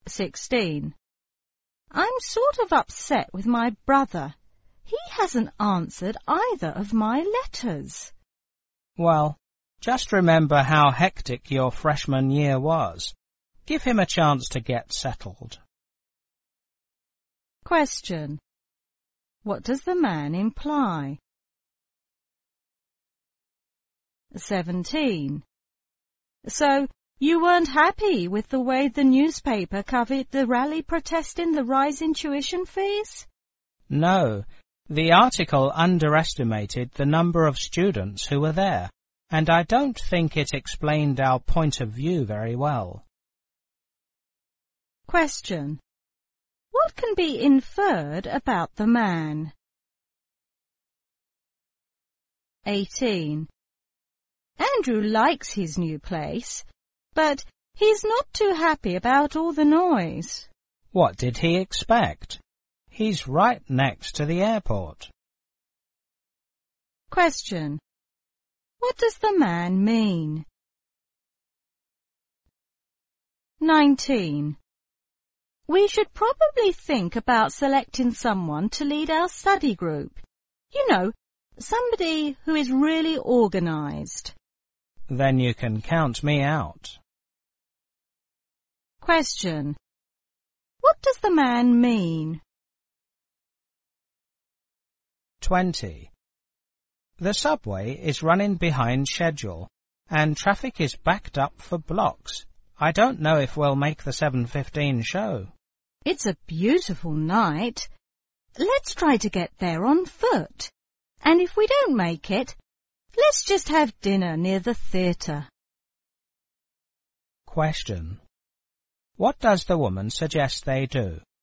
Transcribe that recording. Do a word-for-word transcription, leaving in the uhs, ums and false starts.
sixteen. I'm sort of upset with my brother. He hasn't answered either of my letters. Well, just remember how hectic your freshman year was. Give him a chance to get settled. Question. What does the man imply? seventeen. So, you weren't happy with the way the newspaper covered the rally protesting the rise in tuition fees? No, the article underestimated the number of students who were there, and I don't think it explained our point of view very well. Question. What can be inferred about the man? eighteen. Andrew likes his new place, but he's not too happy about all the noise. What did he expect? He's right next to the airport. Question. What does the man mean? nineteen. We should probably think about selecting someone to lead our study group. You know, somebody who is really organized. Then you can count me out. Question. What does the man mean? twenty. The subway is running behind schedule, and traffic is backed up for blocks. I don't know if we'll make the seven fifteen show. It's a beautiful night. Let's try to get there on foot. And if we don't make it, let's just have dinner near the theatre. Question. What does the woman suggest they do?